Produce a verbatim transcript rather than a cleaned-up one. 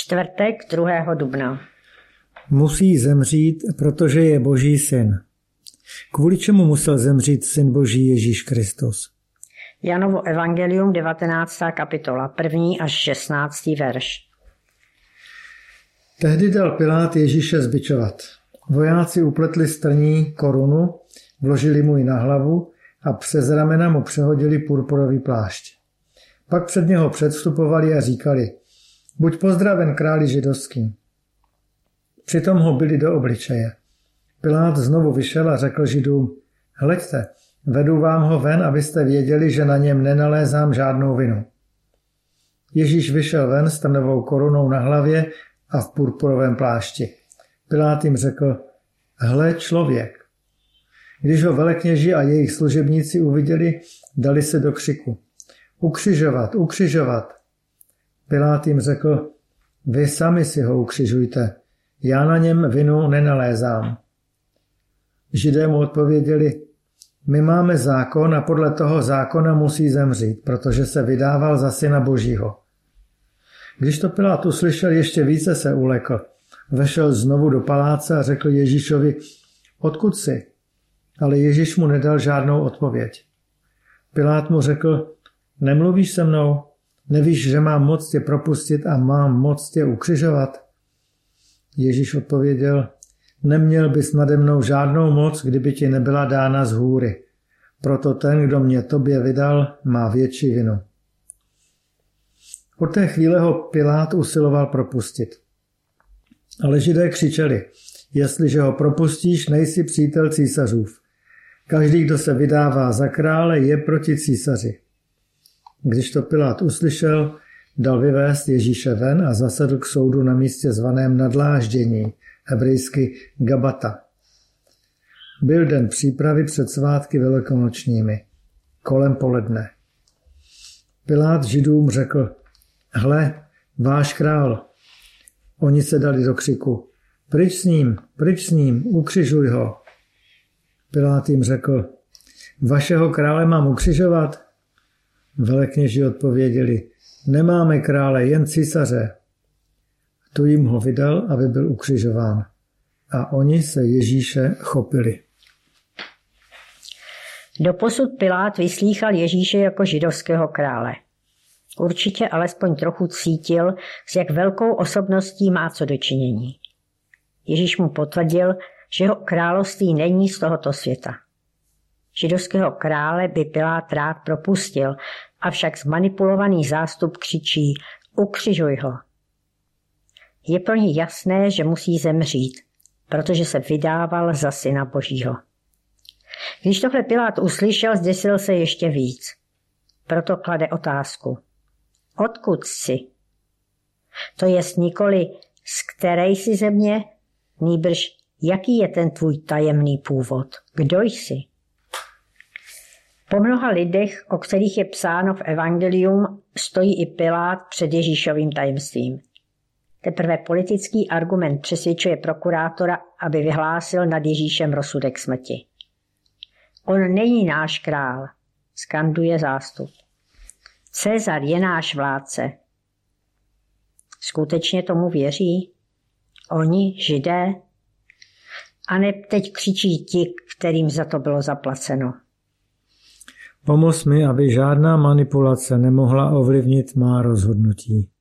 Čtvrtek druhého dubna. Musí zemřít, protože je Boží syn. Kvůli čemu musel zemřít syn Boží Ježíš Kristus? Janovo evangelium, devatenáctá kapitola, první až šestnáctý verš. Tehdy dal Pilát Ježíše zbičovat. Vojáci upletli strní korunu, vložili mu ji na hlavu a přes ramena mu přehodili purpurový plášť. Pak před něho předstupovali a říkali: Buď pozdraven, králi židovský. Přitom ho bili do obličeje. Pilát znovu vyšel a řekl Židům: Hleďte, vedu vám ho ven, abyste věděli, že na něm nenalézám žádnou vinu. Ježíš vyšel ven s trnovou korunou na hlavě a v purpurovém plášti. Pilát jim řekl: Hle, člověk. Když ho velekněži a jejich služebníci uviděli, dali se do křiku: Ukřižovat, ukřižovat. Pilát jim řekl: Vy sami si ho ukřižujte, já na něm vinu nenalézám. Židé mu odpověděli: My máme zákon a podle toho zákona musí zemřít, protože se vydával za syna Božího. Když to Pilát uslyšel, ještě více se ulekl. Vešel znovu do paláce a řekl Ježíšovi: Odkud jsi? Ale Ježíš mu nedal žádnou odpověď. Pilát mu řekl: Nemluvíš se mnou? Nevíš, že mám moc tě propustit a mám moc tě ukřižovat? Ježíš odpověděl: Neměl bys nade mnou žádnou moc, kdyby ti nebyla dána z hůry. Proto ten, kdo mě tobě vydal, má větší vinu. Od té chvíle ho Pilát usiloval propustit. Ale Židé křičeli: Jestliže ho propustíš, nejsi přítel císařův. Každý, kdo se vydává za krále, je proti císaři. Když to Pilát uslyšel, dal vyvést Ježíše ven a zasedl k soudu na místě zvaném Nadláždění, hebrejsky Gabata. Byl den přípravy před svátky velikonočními, kolem poledne. Pilát Židům řekl: Hle, váš král. Oni se dali do křiku: Pryč s ním, pryč s ním, ukřižuj ho. Pilát jim řekl: Vašeho krále mám ukřižovat? Velekněži odpověděli: Nemáme krále, jen císaře. Tu jim ho vydal, aby byl ukřižován. A oni se Ježíše chopili. Doposud Pilát vyslýchal Ježíše jako židovského krále. Určitě alespoň trochu cítil, s jak velkou osobností má co dočinění. Ježíš mu potvrdil, že jeho království není z tohoto světa. Židovského krále by Pilát rád propustil, avšak zmanipulovaný zástup křičí: Ukřižuj ho. Je pro ně jasné, že musí zemřít, protože se vydával za syna Božího. Když tohle Pilát uslyšel, zděsil se ještě víc. Proto klade otázku: Odkud jsi? To jest nikoli z které jsi země, nýbrž jaký je ten tvůj tajemný původ, kdo jsi? Po mnoha lidech, o kterých je psáno v evangelium, stojí i Pilát před Ježíšovým tajemstvím. Teprve politický argument přesvědčuje prokurátora, aby vyhlásil nad Ježíšem rozsudek smrti. On není náš král, skanduje zástup. Cezar je náš vládce. Skutečně tomu věří? Oni, Židé? A ne teď křičí ti, kterým za to bylo zaplaceno. Pomoz mi, aby žádná manipulace nemohla ovlivnit má rozhodnutí.